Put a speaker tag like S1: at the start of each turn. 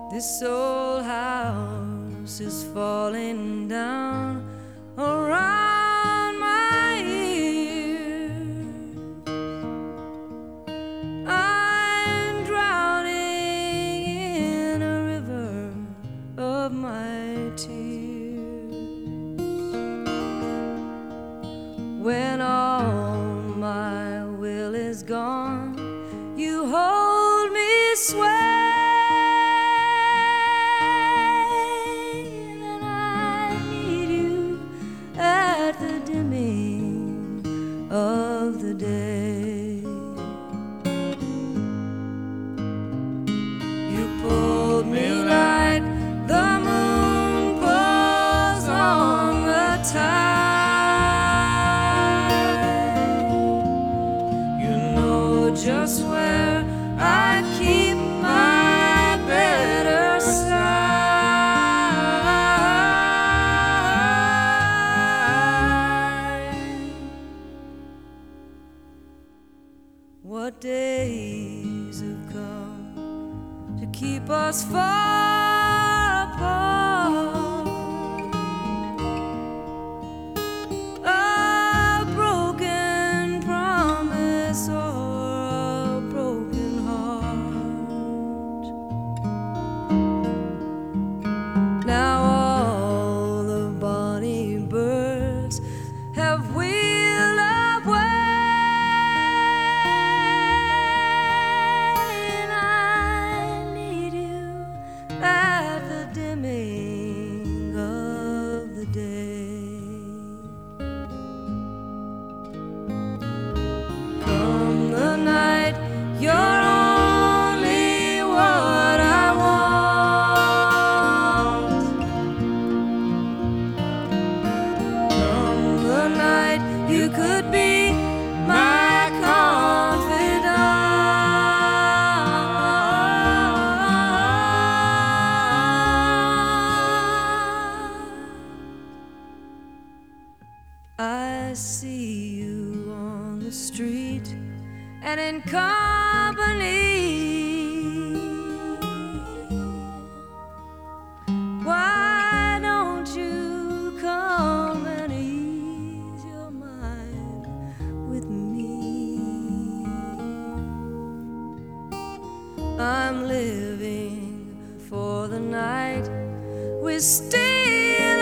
S1: This old house is falling down around my ears. I'm drowning in a river of my tears. When all my will is gone, you hold me sway. Of the day, you pulled me like the moon pulls on the tide. You know just where I keep my better side. What days have come to keep us far apart? A broken promise or a broken heart. Now all the bonny birds have wheeled away. At the dimming of the day, come the night, you're only what I want. Come the night, you could be my confidant. I see you on the street and in company. Why don't you come and ease your mind with me? I'm living for the night we're still